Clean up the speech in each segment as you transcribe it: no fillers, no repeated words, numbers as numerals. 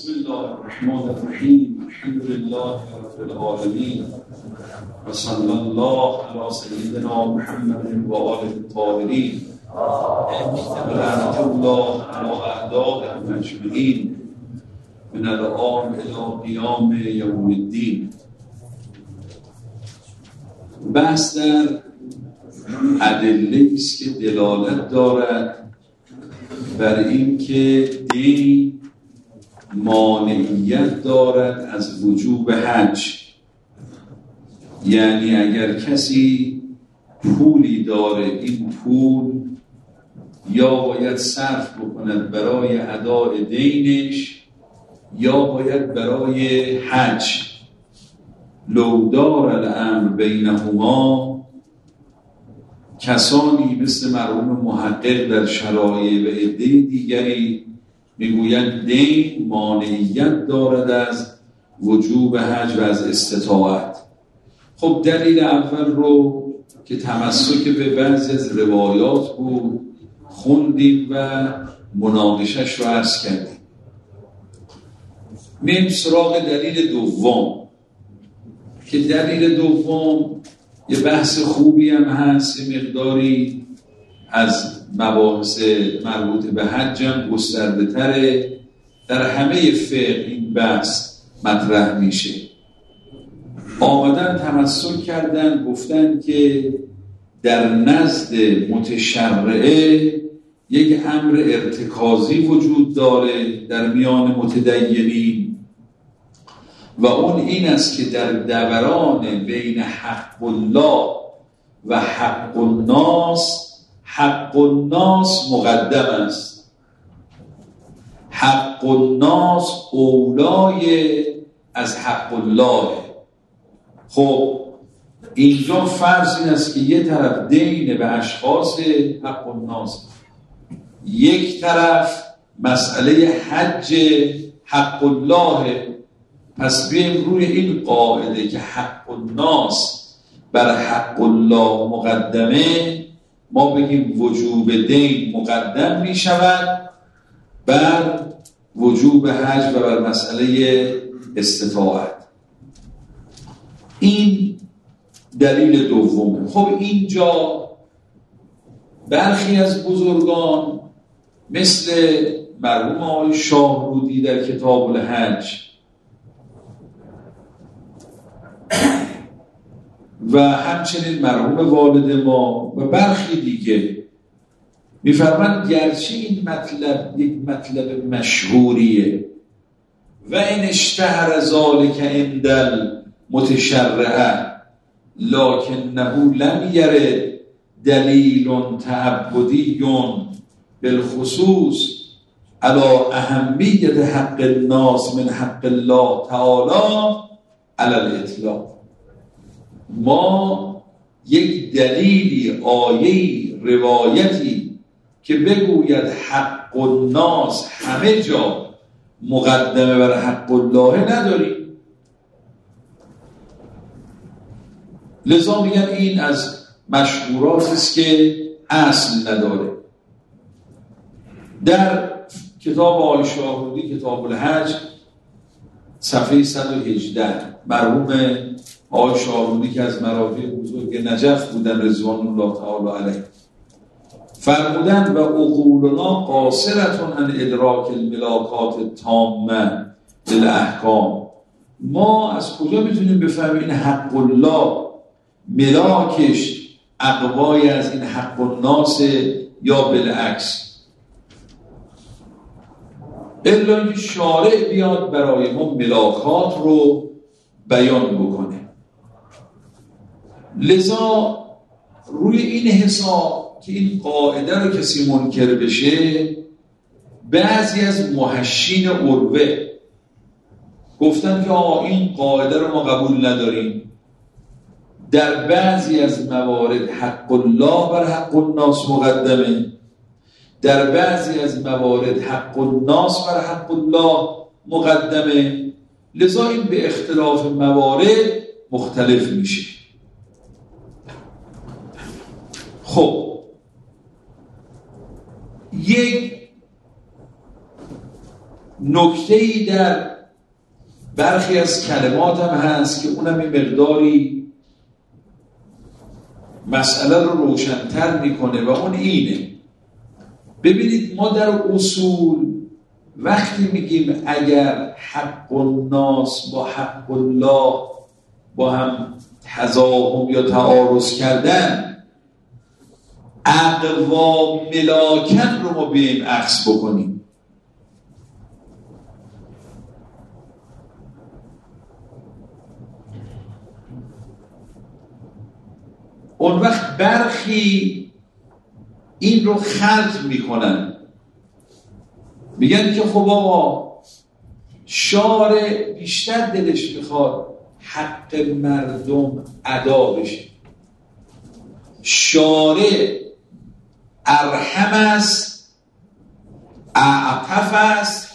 بسم الله الرحمن الرحیم. الحمد لله رب العالمین و صلی الله علی سیدنا محمد و آله الطاهرین و لعنة الله علی اعدائهم اجمعین من الآن الی قیام یوم الدین. بحث در ادله است که دلالت دارد بر این که دین مانعیت دارد از وجوب حج. یعنی اگر کسی پولی داره، این پول یا باید صرف بکند برای ادای دینش یا باید برای حج. لو دار الامر بینهما، کسانی مثل مرحوم محقق در شرایع و عده دیگری میگویند دین مانعیت دارد از وجوب حج و از استطاعت. خب دلیل اول رو که تمسک به بعضی از روایات بود خوندیم و مناقشش رو عرض کردیم. میم سراغ دلیل دوم که دلیل دوم یه بحث خوبی هم هست، یه مقداری از مباحث مربوط به حج هم گسترده تره. در همه فقه این بحث مطرح میشه. آمدن تمسک کردن گفتن که در نزد متشرعه یک امر ارتکازی وجود داره در میان متدینین و اون این است که در دوران بین حق الله و حق الناس، حق الناس مقدم است. حق الناس اولای از حق الله. خب اینجا فرض این است که یه طرف دین به اشخاص حق الناس، یک طرف مسئله حج حق الله. پس بیایم روی این قاعده که حق الناس بر حق الله مقدمه، ما بگیم وجوب دین مقدم می شود بر وجوب حج و بر مسئله استطاعت. این دلیل دومه. خب اینجا برخی از بزرگان مثل مرحوم آقای شاهرودی در کتاب الحج و همچنین مرحوم والد ما و برخی دیگه میفرمند گرچه این مطلب یک مطلب مشهوریه و این اشتهر ذالک عند المتشرعه لکنه لم یرد دلیل تعبدی بالخصوص علی اهمیت حق الناس من حق الله تعالی علی الاطلاق. ما یک دلیلی، آیه‌ای، روایتی که بگوید حق الناس همه جا مقدمه بر حق الله نداریم. لذا میگن این از مشهورات است که اصل نداره. در کتاب آقای شاهرودی کتاب الحج صفحه 118 مرحوم آقای شاهرودی که از مراجع بزرگ نجف بودن رضوان الله تعالی علیه فرمودن و عقولنا قاصرتون عن ادراک الملاکات التامه للاحکام. ما از کجا میتونیم بفهمیم این حق الله ملاکش اقوای از این حق الناس یا بالعکس؟ الا اینکه شارع بیاد برای ما ملاکات رو بیان بکنه. لذا روی این حساب که این قاعده رو کسی منکر بشه، بعضی از محشین عروه گفتن که این قاعده رو ما قبول نداریم. در بعضی از موارد حق الله بر حق الناس مقدمه، در بعضی از موارد حق الناس بر حق الله مقدمه. لذا این به اختلاف موارد مختلف میشه. خب یک نکته‌ای در برخی از کلمات هم هست که اونم این مقداری مسئله رو روشن‌تر میکنه و اون اینه. ببینید ما در اصول وقتی میگیم اگر حق الناس با حق الله با هم تضاهم یا تعارض کردن، اقوا ملاکن رو ما بیاییم اخذ بکنیم. اون وقت برخی این رو خلط میکنن، میگن که خب آقا شارع بیشتر دلش میخواد حق مردم ادا بشه، شارع ارحم است، اعطف است،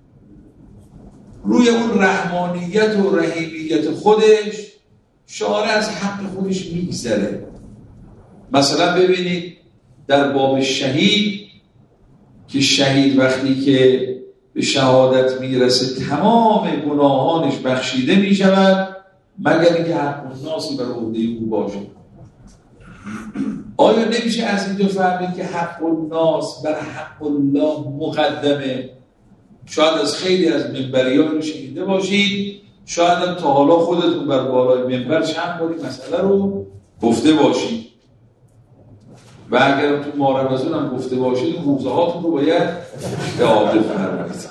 روی اون رحمانیت و رحیمیت خودش شارع از حق خودش میگذره. مثلا ببینید در باب شهید که شهید وقتی که به شهادت میرسه تمام گناهانش بخشیده میشود مگر اینکه حق الناسی بر عهده او باشه. آیا نمیشه از اینجا فهمید که حق الناس بر حق الله مقدمه؟ شاید از خیلی از منبریان رو شنیده باشید، شاید هم تا حالا خودتون بر بالای منبر چند باری مسئله رو گفته باشید و اگر تو مارمزون هم گفته باشید موزه هاتون رو باید اعاده فرمایید.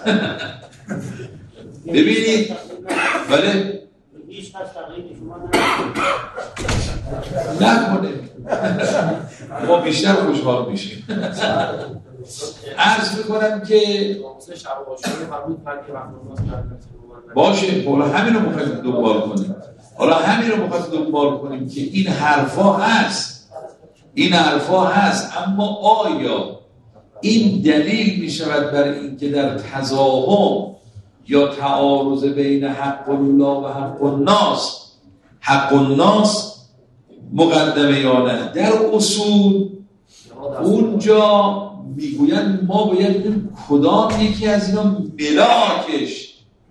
ببینید بله هیچ کس تغییر شما نکنه ما بیشتر خوشحال میشیم. عرض میکنم که باشه حالا همین رو مخواهیم دنبال کنیم، که این حرفا هست، اما آیا این دلیل میشود بر این که در تضاهم یا تعارض بین حق الله و حق الناس مقدمه یا نه؟ در اصول اونجا میگویند ما باید ببینیم کدام یکی از اینا ملاکش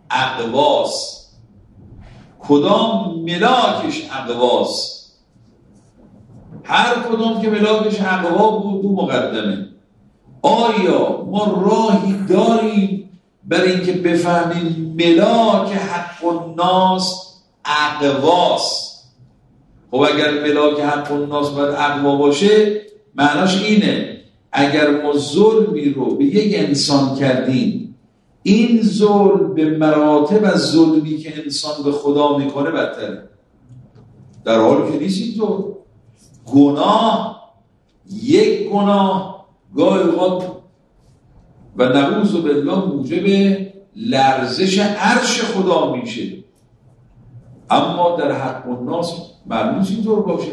اقواست. هر کدام که ملاکش اقوا بود دو مقدمه. آیا ما راهی داریم برای اینکه بفهمیم ملاک حق الناس اقواست؟ خب اگر ملاک حق الناس باید اقوا باشه معناش اینه اگر ما ظلمی رو به یک انسان کردیم، این ظلم به مراتب از ظلمی که انسان به خدا میکنه بدتره. در حالی که نیست اینطور. یک گناه گاهی اوقات و نعوذ بالله موجب لرزش عرش خدا میشه، اما در حق الناس معلوم نیست اینطور باشه.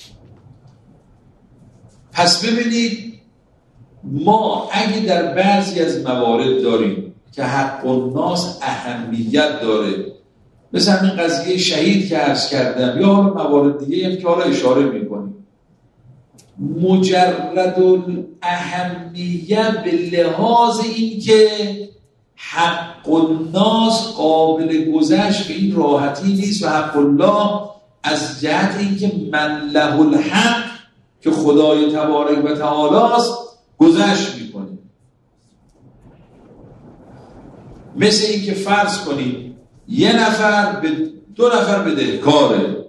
پس ببینید ما اگه در بعضی از موارد داریم که حق الناس اهمیت داره، مثل همین قضیه شهید که عرض کردم یا موارد دیگه هم که حالا اشاره میکنیم، مجرد الاهمیت به لحاظ این که حق الناس قابل گذشت به این راحتی نیست و حق الله از جهت این که من له الحق که خدای تبارک و تعالی است گذشت میکنه. مثل این که فرض کنیم یه نفر به دو نفر بدهکاره،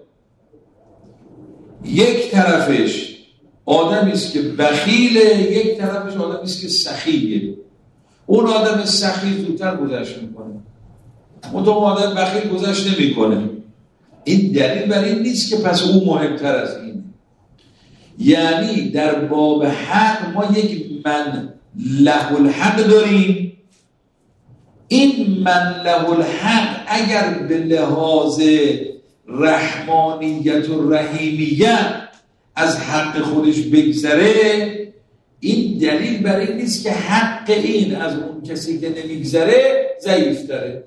یک طرفش آدمی است که بخیله، یک طرفش آدمی است که سخیه. اون آدم سخی زودتر گذشت میکنه، اون آدم بخیل گذشت نمیکنه. این دلیل بر این نیست که پس اون مهمتر از این. یعنی در باب حق ما یک من له الحق داریم. این من له الحق اگر به لحاظ رحمانیت و رحیمیت از حق خودش بگذره، این دلیل بر این نیست که حق این از اون کسی که نمیگذره ضعیف داره.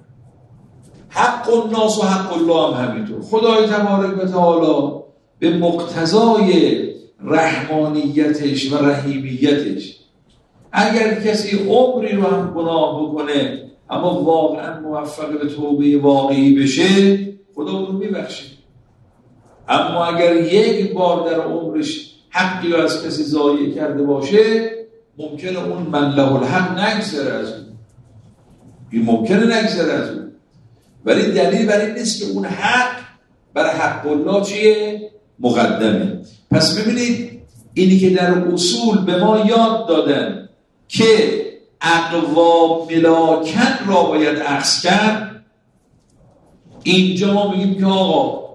حق الناس و حق الله هم همینطور. خدای تبارک و تعالی به مقتضای رحمانیتش و رحیمیتش اگر کسی عمری رو هم گناه بکنه اما واقعا موفق به توبه واقعی بشه، خدا اون رو میبخشه. اما اگر یک بار در عمرش حقی رو از کسی ضایع کرده باشه، ممکنه اون من له الحق نگذره از اون، این ممکنه نگذره از اون، ولی دلیل بر این نیست که اون حق برای حق الله چیه؟ مقدمه. پس ببینید اینی که در اصول به ما یاد دادن که اقوا ملاکن را باید اخذ کرد، اینجا ما میگیم که آقا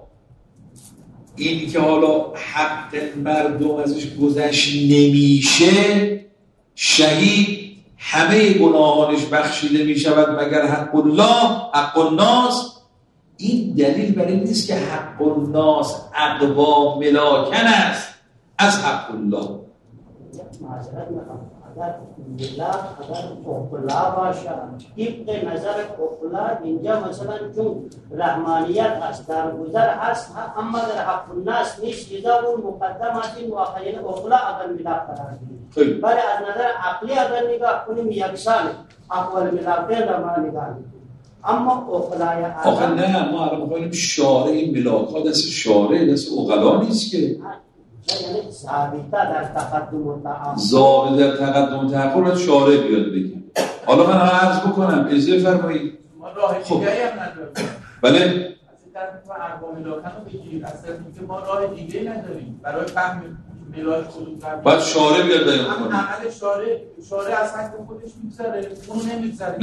این که حالا حق مردم ازش گذشت نمیشه، شهید همه گناهانش بخشیده میشود مگر حق الله، حق الناس، این دلیل بر این نیست که حق الناس اقوا ملاکن است از حق الله. معذرت میخوام، اگر ملت اگر اخلا باشه، طبق نظر اخلا اینجا مثلا چون رحمانیت است در گذر هست، اما در حق الناس نیست، لذا اون مقدم است. این واقعیت اخلا اگر ملت قرار گیرد، ولی از نظر عقلی اگر نگاه کنیم یکسانه، اقوال ملت را ما نگاه کنیم. اما اخلای آخه نه، ما الان می‌خوایم شارع این ملاک‌ها دست شارع، دست عقلا نیست که، یعنی ضابطه در تقدم و تأخر، ضابطه در تقدم و تأخر باید شارع بیاد بگه. حالا من عرض بکنم، اجازه فرمایید، ما راه دیگه‌ای هم نداریم. بله از این طرف ما ارباب ملاکن رو بگیرید، از طرف اینکه ما راه دیگه‌ای نداریم برای فهم ملاک خودت. باید شارع بیاد بیان کنه. اما عمل شارع از حق خودش میگذره، اون نمیگذره.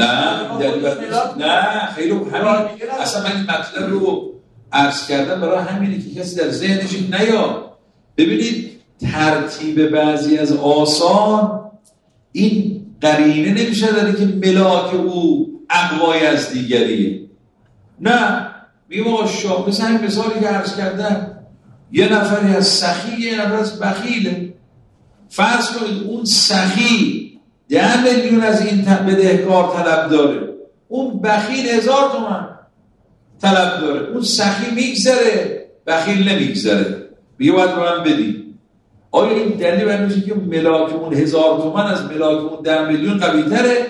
نه خیلی همین، اصلا من این مطلب رو عرض کردم برای همینه که کسی در ذهنش نیاد. ببینید ترتیب بعضی از آثار این قرینه نمیشه داره که ملاک او اقوای از دیگریه. نه، میگم آقا شاه، مثل همین مثالی که عرض کردم، یه نفری از سخی، یه نفر از بخیله. فرض کنید اون سخی 10 میلیون از این بدهکار طلب داره، اون بخیل 1000 تومان طلب داره. اون سخی میگذره، بخیل نمیگذره، میگه باید رو هم بدی. آیا این دلیل بر میشه که ملاک اون 1000 تومان از ملاک اون 10 میلیون قوی تره؟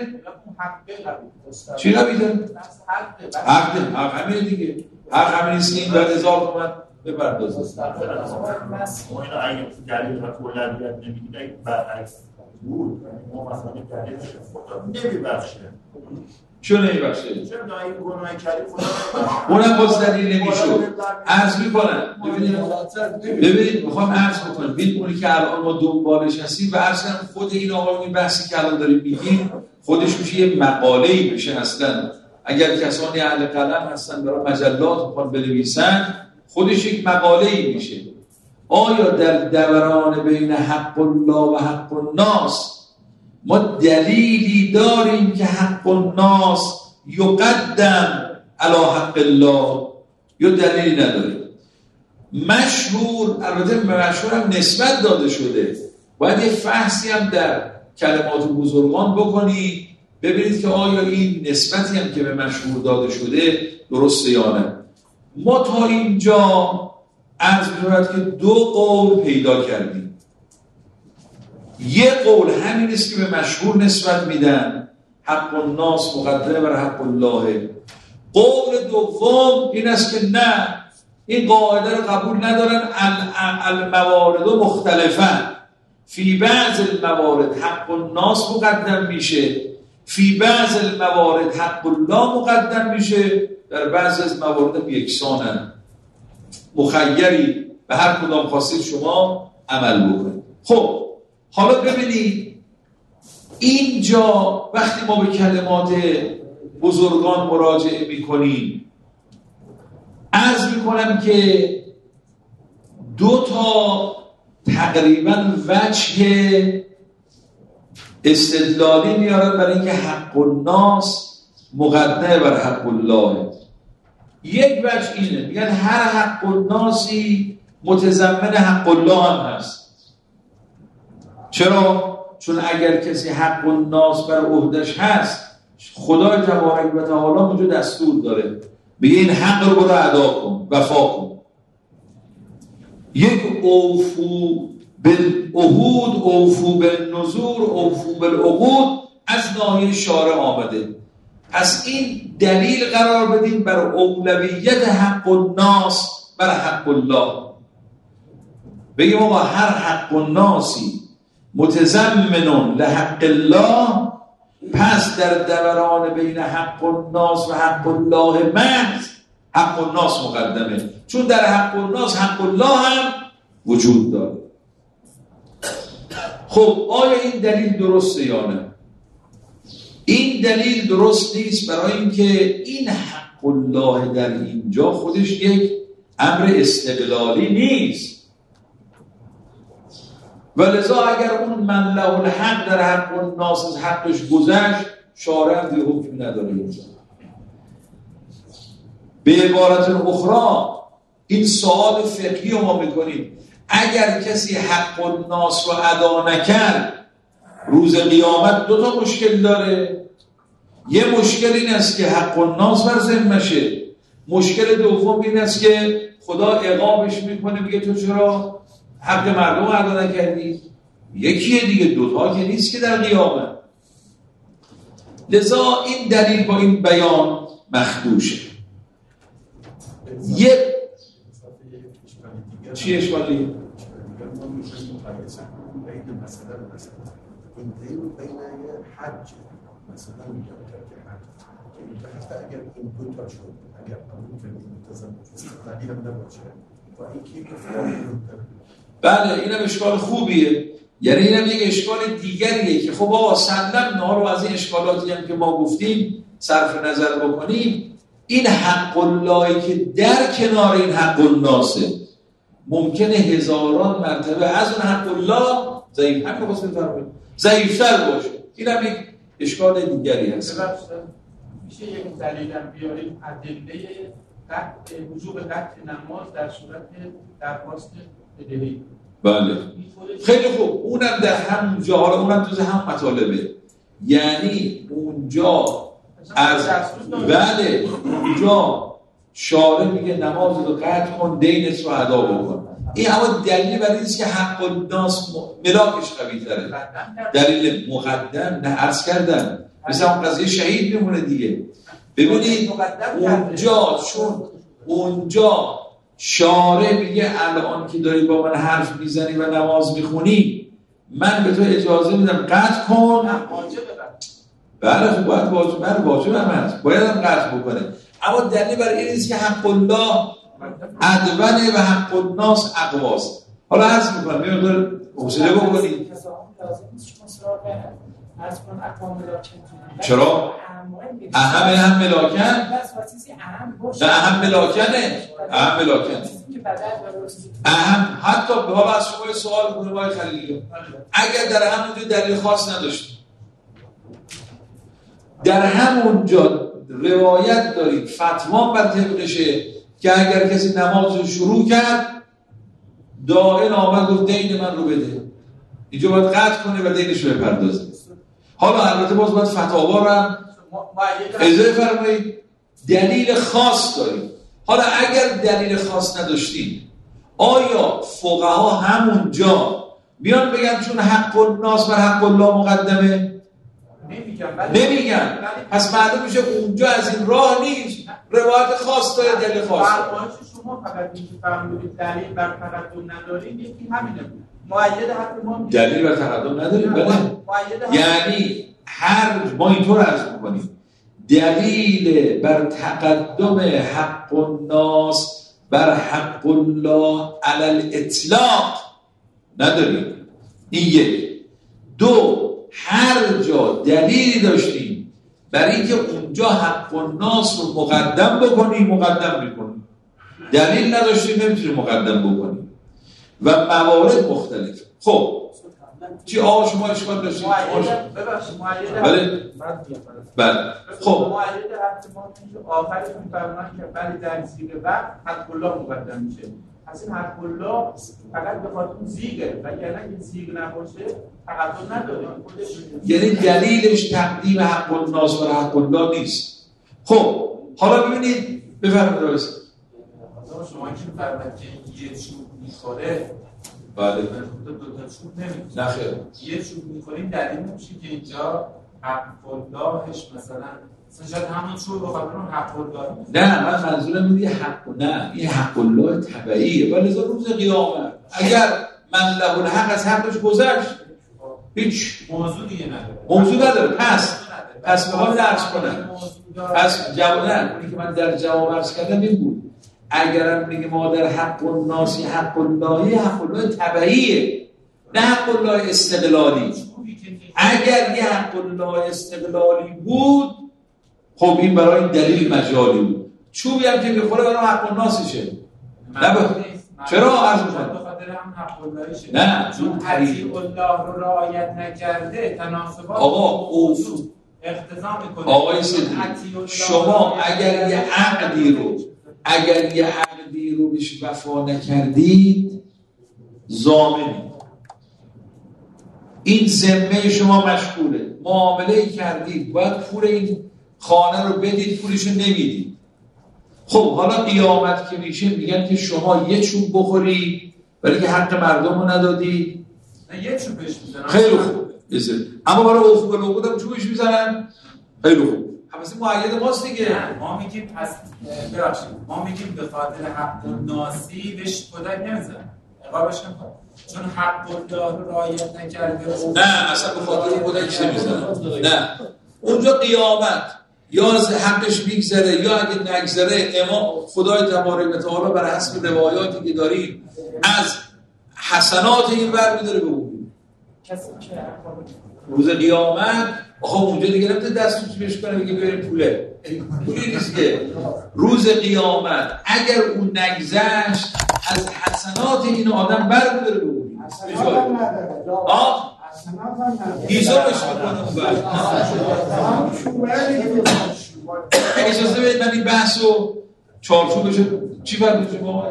چی قوی تره؟ حق همینه دیگه، حق همین نیست که این 1000 تومان بپردازه. ما اینو اگه دلیل را کلنیت نمیدید، اگه برعکس بود، ما مثلا دلیل خدا نمیبخشه. چون نمیبخشه؟ چون این گناه کردی خدا اونم باز دلیل نمیشد. عرض میکنم، ببینید میخوام عرض بکنم، ببین اونی که الان ما دنبالش هستیم و عرض کنم خود این آقا این بحثی که الان داریم میگیم خودش میشه یه مقاله‌ای بشه. اصلا اگر کسانی اهل قلم هستن برای مجلات میخوان بنویسن، خودش یک مقاله‌ای میشه. آیا در دوران بین حق الله و حق الناس ما دلیلی داریم که حق الناس یقدم علی حق الله، یا دلیلی نداریم؟ مشهور، البته به مشهور هم نسبت داده شده، باید یه فحصی هم در کلمات بزرگان بکنی ببینید که آیا این نسبتی هم که به مشهور داده شده درسته یا نه. ما تا اینجا عرض می‌شود که 2 قول پیدا کردیم. یه قول همین است که به مشهور نسبت میدن، حق الناس مقدمه بر حق الله. قول دوم این است که نه، این قاعده رو قبول ندارن. الموارد مختلفه، فی بعض الموارد حق الناس مقدم میشه، فی بعض الموارد حق الله مقدم میشه، در بعضی از موارد یکسانن. مخیری به هر کدام خواستید شما عمل بکنید. خب حالا ببینید اینجا وقتی ما به کلمات بزرگان مراجعه میکنیم، عرض میکنم که 2 تا تقریبا وجه استدلالی میارن برای اینکه حق الناس مقدمه بر حق الله. یک وجه اینه، میگن هر حق الناسی متضمن حق الله هم هست. چرا؟ چون اگر کسی حق الناس بر عهدش هست، خدای تبارک و تعالی اونجا دستور داره بگه این حق رو برو ادا کن، وفا کن. یک اوفو بالعهود اوفو بالنذور اوفو بالعقود از ناحیه شارع آمده. پس این دلیل قرار بدیم بر اولویت حق الناس بر حق الله. بگیم آقا هر حق الناسی متضمن لحق الله، پس در دوران بین حق الناس و حق الله محض حق الناس مقدمه، چون در حق الناس حق الله هم وجود داره. خب آیا این دلیل درسته یا نه؟ این دلیل درست نیست، برای اینکه این حق الله در اینجا خودش یک امر استقلالی نیست، ولذا اگر اون من له الحق در حق الناس از حقش گذشت، شارع هم دیگه حکمی نداره اینجا. به عبارت اخرى این سوال فقهی رو ما میکنیم، اگر کسی حق الناس رو ادا نکرد روز قیامت دو تا مشکل داره. یه مشکل این است که حق الناس بر ذمشه، مشکل دوم این است که خدا عقابش میکنه، میگه تو چرا حق مردم ادا نکردی؟ یکیه دیگه، دوتا که نیست که در قیامت. لذا این دلیل با این بیان مخدوشه. یه چی اشکالی؟ بین حج مثلا میگم که حج اگر این دو تا شد، اگر قانون منتظم استقلالی هم نباشه و اینکه بله اینم اشکال خوبیه، یعنی اینم یک اشکال دیگریه که خب آقا سلمنا رو از این اشکالاتی هم که ما گفتیم صرف نظر بکنیم، این حق اللهی که در کنار این حق الناسه ممکنه هزاران مرتبه از اون حق الله ضعیف هم بخواست بفرمایید ضعیفتر باشه. این هم یک اشکال دیگری هست. میشه یک دلیل هم بیاریم ادله وجوب قطع نماز در صورت درخواست بدهی؟ بله خیلی خوب، اونم در همون جا، حالا اونم تو هم مطالبه، یعنی اونجا از بله اونجا شارع میگه نماز رو قطع کن، دینت رو ادا بکن. این اما دلیل برای اینه که حق الناس ملاکش قوی تره، دلیل مقدم نه عرض کردم مثل اون قضیه شهید میمونه دیگه. ببینید اونجا چون اونجا شارع میگه الان که داری با من حرف میزنی و نماز میخونی من به تو اجازه میدم قطع کن. بله خب باید واجب هم هست، باید هم قطع بکنه، اما دلیل برای این است که حق الله ادونه و حق الناس اقواست. حالا عرض میکنم یه مقدار حوصله بکنید. چرا؟ اهم ملاکن؟ نه اهم ملاکنه، اهم ملاکنه اهم. حتی به حالا از شما سوال کنه باید خلیلی اگر در همونجا دلیل خاص نداشت، در همونجا روایت دارید فتوا بر طبقشه که اگر کسی نماز رو شروع کرد دائن آمد گفت دین من رو بده، اینجا باید قطع کنه و دینش رو بپردازه. حالا البته باز باید فتاوا رو هم اضافه فرمایید دلیل خاص دارید. حالا اگر دلیل خاص نداشتید آیا فقها همونجا بیان بگن چون حق الناس بر حق الله مقدمه؟ نمیگن. پس معلوم میشه اونجا از این راه نیست، روایت خاص داره، دلیل خاص داره. شما فقط اینکه فهمیدید دلیل بر تقدم ندارید، یکی همینه. مؤید حق ما دلیل بر تقدم نداریم. بله یعنی ما اینطور عرض می‌کنیم دلیل بر تقدم حق الناس بر حق الله علی الاطلاق نداریم. این یک. دو، هر جا دلیلی داشتیم برای اینکه اونجا حق الناس رو مقدم بکنیم مقدم میکنیم، دلیل نداشتیم نمیتونیم مقدم بکنیم و موارد مختلف. خب چی آقا شما اشکال داشتید؟ بله خب مؤید حق ما آخرش میفرمان که ولی در زیر وقت حق الله مقدم میشه. پس این حق الله فقط به خاطر زیگه و یعنی این زیگ نباشه تقدم نداره. یعنی دلیلش تقدیم حق الناس و حق الله نیست. خب حالا ببینید بفرمایید درست شما که فرمایید که یه چیز میخوره بله. دو تا چوب نمی‌خوریم. نه خیر. یه چوب می‌خوریم دلیل نمیشه که اینجا حق اللهش مثلا شاید همون چوب بخاطر اون حق الله. نه من منظورم اینه حق، نه این حق الله تبعیه. ولی روز قیامت اگر من له الحق از حقش گذشت هیچ موضوع دیگه نداره. موضوع نداره. پس میخوام درس کنم. پس جواب نه اونی که من در جواب عرض کردم این بود. اگرم میگه ما در حق الناسی حق الله، حق الله تبعیه نه حق الله استقلالی. اگر یه حق الله استقلالی بود خب این برای دلیل مجالی بود. چوبی هم که میخوره برای حق الناسشه. چرا عرض میکنم؟ نه چون حقی الله رو رعایت نکرده تناسبات آقا اقتضا میکنه. آقای سیدی شما اگر یه عقدی رو بهش وفا نکردید ضامنید. این ذمه شما مشغوله، معامله کردید، باید پول این خانه رو بدید، پولش رو نمیدید. خب حالا قیامت که میشه میگن که شما یه چوب بخوری ولی که حق مردم رو ندادی. نه یه چوب بهش میزنن خیلی خوب اما برای افق العقود هم چوبش میزنن. خیلی خوب همه معید ماست دیگه. ما میگیم پس ببخشید ما میگیم به خاطر حق الناسی بهش کدک نمیزنن عقابش نمیکنه چون حق الله رو رعایت نکرده. نه اصلا به خاطر کدک نمیزنن. نه اونجا قیامت یا از حقش میگذره یا اگه نگذره امام خدای تبارک و تعالی بر حسب روایاتی که داریم از حسنات این ور میداره به اون روز قیامت. آخه اونجا دیگه نمیتونه دستش بهش کنه بگه بیاریم پوله نیست که روز قیامت اگر اون نگذشت از حسنات این آدم بر میداره به اون ایزا بشه اجازه بید من این بحث و چارچوبش چی برد شما؟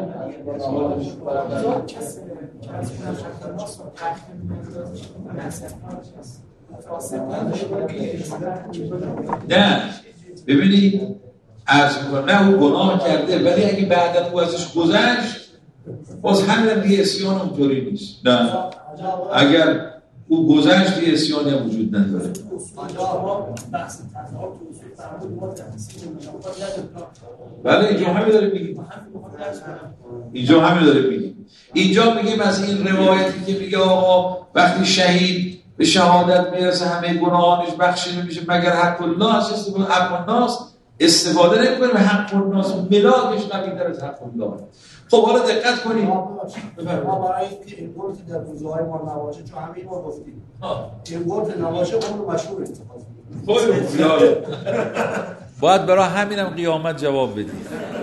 نه ببینید عرض میکنم نه او گناه کرده ولی اگه بعدا او ازش گذشت باز همین دیگه اسیان اونطوری نیست. نه اگر او گذشت دیگه اسیانی هم وجود نداره. بله اینجا همین داره میگیم. اینجا میگیم از این روایتی که میگه آقا وقتی شهید به شهادت میرسه همه گناهانش بخشیده میشه مگر حق الله استفاده نمیکنه به حق الناس ملاکش نمیداره از حق الله. خب حالا دقت کنید ما برای این گفت در روزهای ما نواشه چون همین ما گفتیم این گفت نواشه اون مشهور استفاده باید برای همینم قیامت جواب بدید.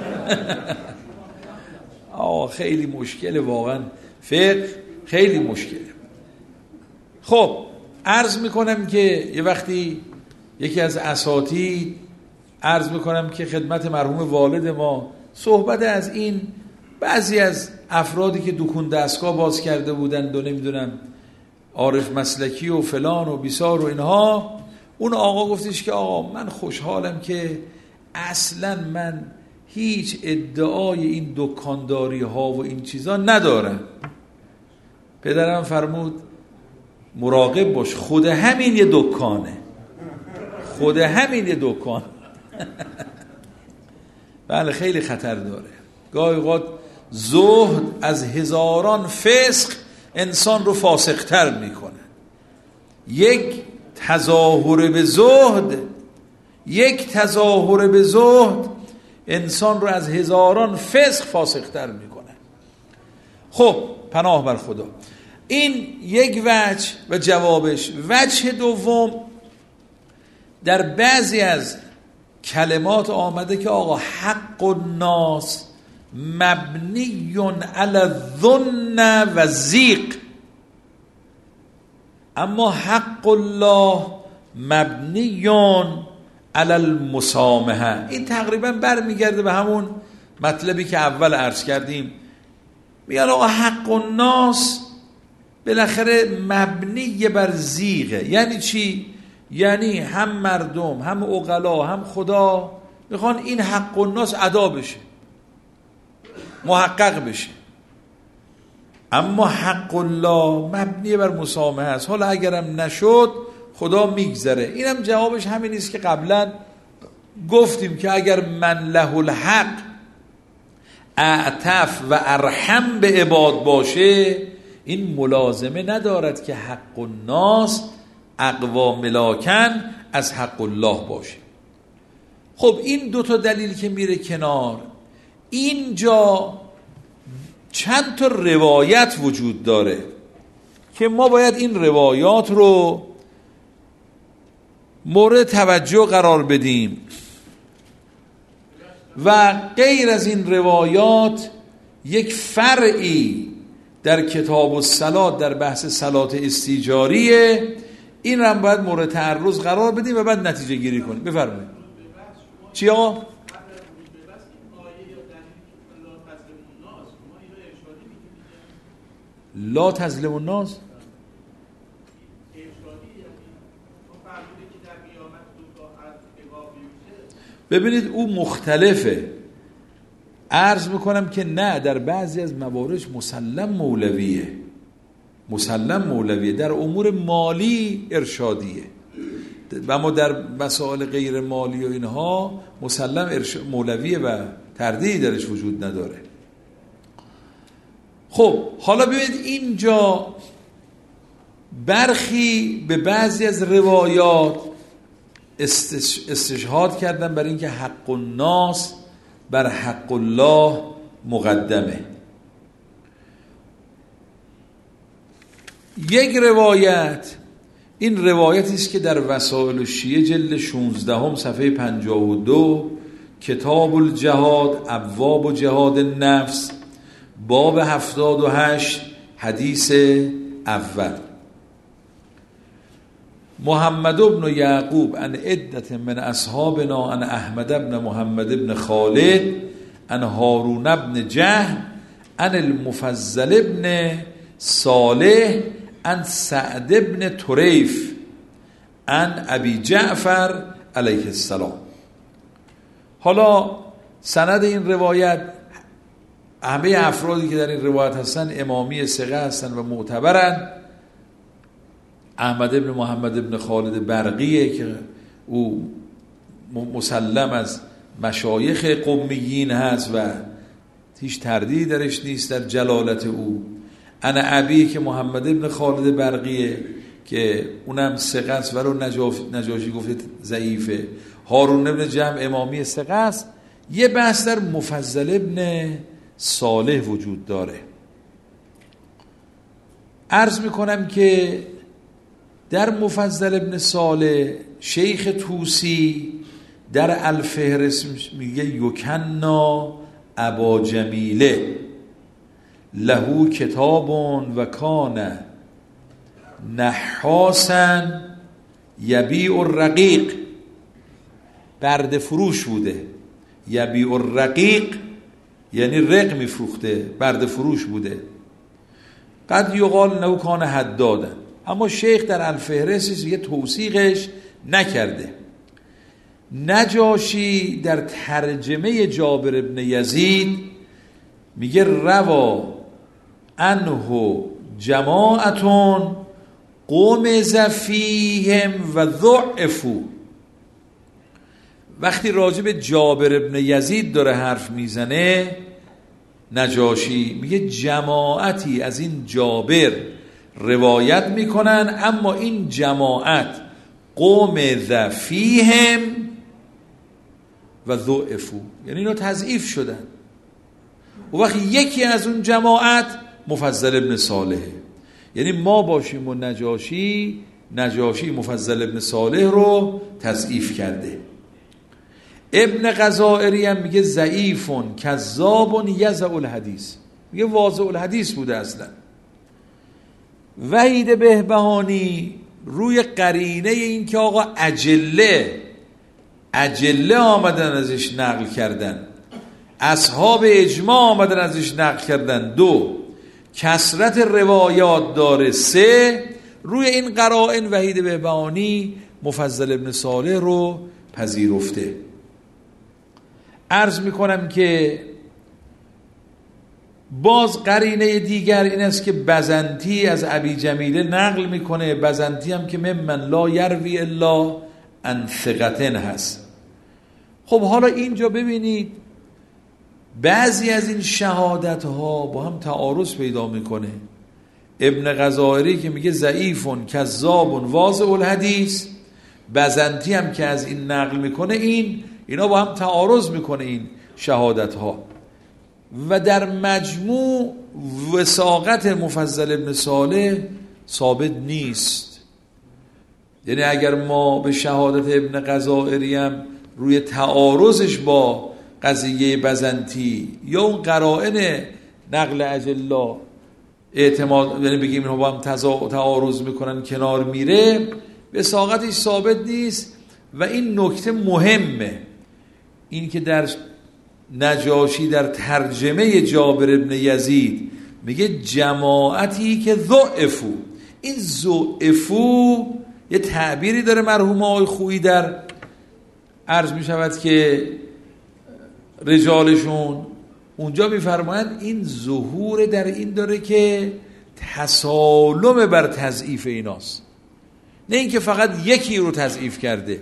خیلی مشکله واقعا فقه خیلی مشکله. خب عرض میکنم که یه وقتی یکی از اساتید عرض میکنم که خدمت مرحوم والد ما صحبت از این بعضی از افرادی که دکون دستگاه باز کرده بودند و نمیدونم عارف مسلکی و فلان و بیسار و اینها، اون آقا گفتش که آقا من خوشحالم که اصلا من هیچ ادعای این دکانداری ها و این چیزا ندارم. پدرم فرمود مراقب باش خود همین یه دکانه بله خیلی خطر داره. گاهی اوقات زهد از هزاران فسق انسان رو فاسق‌تر میکنه. یک تظاهر به زهد انسان رو از هزاران فسق فاسق‌تر میکنه. خب پناه بر خدا. این یک وجه و جوابش. وجه دوم در بعضی از کلمات آمده که آقا حق الناس مبنی علی الظن و زیق، اما حق الله مبنی علی المسامحه. این تقریبا برمیگرده به همون مطلبی که اول عرض کردیم. میگن آقا حق الناس بالاخره مبنی بر زیغه. یعنی چی؟ یعنی هم مردم هم عقلا هم خدا میخوان این حق الناس ادا بشه، محقق بشه. اما حق الله مبنی بر مسامحه است. حالا اگرم نشد خدا میگذره. اینم جوابش همین است که قبلا گفتیم که اگر من له الحق اعتف و ارحم به عباد باشه، این ملازمه ندارد که حق الناس اقوا ملاکن از حق الله باشه. خب این دوتا دلیل که میره کنار، اینجا چند تا روایت وجود داره که ما باید این روایات رو مورد توجه قرار بدیم و غیر از این روایات یک فرعی در کتاب الصلات در بحث صلات استیجاریه، این رو هم باید مورد تعرض قرار بدیم و بعد نتیجه گیری کنیم. بفرمایید. چی آقا؟ لا تظلم الناس ببینید او مختلفه. عرض میکنم که نه، در بعضی از موارد مسلم مولویه، در امور مالی ارشادیه، و ما در مسائل غیر مالی و اینها مسلم مولویه و تردیدی درش وجود نداره. خب حالا ببینید اینجا برخی به بعضی از روایات استشهاد کردن برای اینکه حق الناس بر حق الله مقدمه. یک روایت، این روایتی است که در وسائل الشیعه جلد 16 صفحه 52 کتاب الجهاد ابواب و جهاد النفس باب 78 حدیث اول، محمد بن یعقوب عن عدت من اصحابنا عن احمد بن محمد بن خالد عن هارون بن جهم عن المفضل بن صالح عن سعد بن طریف عن ابی جعفر علیه السلام. حالا سند این روایت، همه افرادی که در این روایت هستن امامی ثقه هستن و معتبرن. احمد بن محمد بن خالد برقیه که او مسلم از مشایخ قمیین هست و هیچ تردیدی درش نیست در جلالت او. انا ابی که محمد بن خالد برقیه که اونم ثقه است ولو نجاشی گفته ضعیفه. هارون بن جهم امامی ثقه است. یه بحث در مفضل بن صالح وجود داره. عرض میکنم که در مفضل بن صالح شیخ طوسی در الفهرست میگه یکنا ابا جمیله له کتاب و کان نحاسا یبیع الرقیق، برده فروش بوده. یبیع الرقیق یعنی رق میفروخته، برده فروش بوده. قد یقال نو کان حدادا، اما شیخ در الفهرست یه توثیقش نکرده. نجاشی در ترجمه جابر بن یزید میگه روا انه جماعتون قوم فیهم و ضعفو. وقتی راجع به جابر بن یزید داره حرف میزنه نجاشی میگه جماعتی از این جابر روایت میکنن، اما این جماعت قوم فیهم و ضعفو، یعنی اینا تضعیف شدن. و وقتی یکی از اون جماعت مفضل ابن صالحه، یعنی ما باشیم و نجاشی مفضل ابن صالح رو تضعیف کرده. ابن غزائری هم میگه ضعیفون کذابون یضع الحدیث، میگه واضع الحدیث بوده اصلا. وحید بهبهانی روی قرینه این که آقا اجله آمدن ازش نقل کردن، اصحاب اجماع آمدن ازش نقل کردن، 2 کثرت روایات داره، 3 روی این قرائن وحید بهبهانی مفضل ابن صالح رو پذیرفته. عرض میکنم که باز قرینه دیگر این است که بزنتی از ابی جمیله نقل میکنه. بزنتی هم که ممن لا یروی الا عن ثقة هست. خب حالا اینجا ببینید بعضی از این شهادت ها با هم تعارض پیدا میکنه. ابن غزائری که میگه ضعیفون کذابون واضع الحدیث، بزنتی هم که از این نقل میکنه، اینا با هم تعارض میکنه این شهادت ها. و در مجموع وثاقت مفضل ابن صالح ثابت نیست. یعنی اگر ما به شهادت ابن غزائری هم روی تعارضش با قضیه بزنتی یا اون قرائن نقل اجلا اعتماد، یعنی بگیم اینها با هم تعارض میکنن، کنار میره، وثاقتش ثابت نیست. و این نکته مهمه، این که در نجاشی در ترجمه جابر ابن یزید میگه جماعتی که ضعفو. این ضعفو یه تعبیری داره مرحوم آقای خویی در عرض میشود که رجالشون اونجا میفرمایند این ظهور در این داره که تسالم بر تضعیف ایناست، نه اینکه فقط یکی رو تضعیف کرده.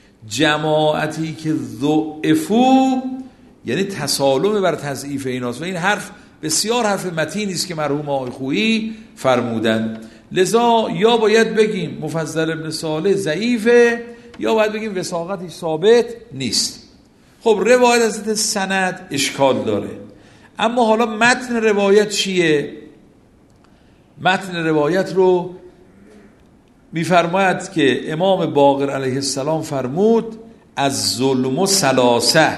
جماعتی که ضعفو یعنی تسالم بر تضعیف ایناست. و این حرف بسیار حرف متینی است که مرحوم آقای خویی فرمودن. لذا یا باید بگیم مفضل ابن صالح ضعیفه یا باید بگیم وثاقتش ثابت نیست. خب روایت از سند اشکال داره، اما حالا متن روایت چیه؟ متن روایت رو میفرماید که امام باقر علیه السلام فرمود از ظلم ثلاثه،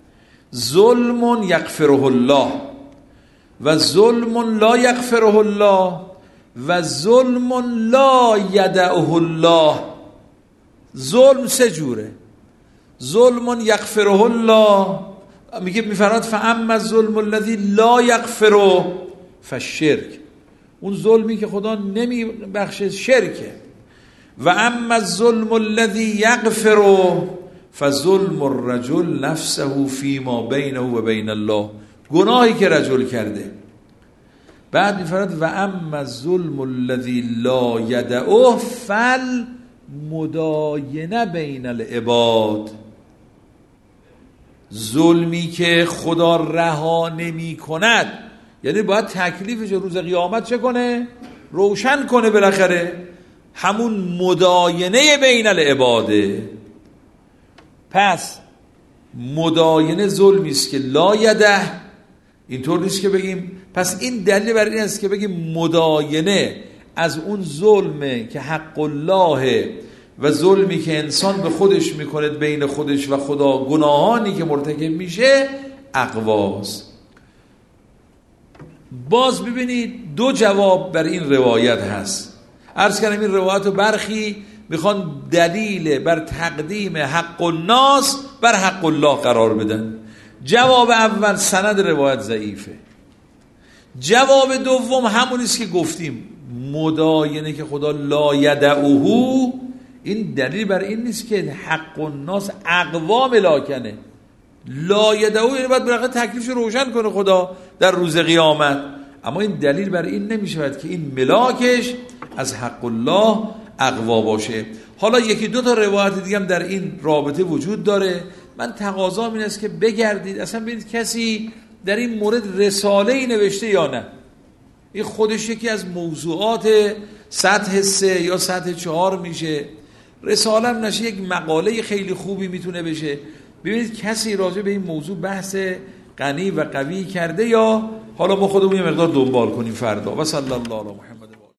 ظلم یغفره الله و ظلم لا یغفره الله و ظلم لا یدعه الله. ظلم سه جوره. ظلم یغفره الله میگه میفرماد فاما الظلم الذی لا یغفره فالشرک، اون ظلمی که خدا نمیبخشه شرکه. و اما الظلم الذی یغفره فظلم الرجل نفسه فیما بینه و بین الله، گناهی که رجل کرده. بعد میفرماد و اما الظلم الذی لا یدعه فالمداینه بین العباد، ظلمی که خدا رها نمی کند، یعنی باید تکلیفش روز قیامت چه کنه؟ روشن کنه بالاخره. همون مداینه بین العباده. پس مداینه ظلمی است که لا یده، اینطور نیست که بگیم. پس این دلیل بر این است که بگیم مداینه از اون ظلمه که حق الله و ظلمی که انسان به خودش میکنه بین خودش و خدا، گناهانی که مرتکب میشه، اقواست. باز ببینید دو جواب بر این روایت هست. عرض کردم این روایت رو برخی میخوان دلیل بر تقدیم حق الناس بر حق الله قرار بدن. جواب اول سند روایت ضعیفه. جواب دوم همونیست که گفتیم، مداینه که خدا لا یدعوه، این دلیل بر این نیست که حق الناس اقوام لاکنه. لا یدعوه یعنی باید برای تکلیفش روشن کنه خدا در روز قیامت، اما این دلیل بر این نمیشود که این ملاکش از حق الله اقوا باشه. حالا یکی دو تا روایت دیگه هم در این رابطه وجود داره. من تقاضام این است که بگردید اصلا ببینید کسی در این مورد رساله‌ای نوشته یا نه. این خودش یکی از موضوعات سطح 3 یا سطح 4 میشه. رساله هم نشه یک مقاله خیلی خوبی میتونه بشه. ببینید کسی راجع به این موضوع بحث غنی و قوی کرده یا حالا ما خودمون یه مقدار دنبال کنیم فردا. و صلی الله علی محمد.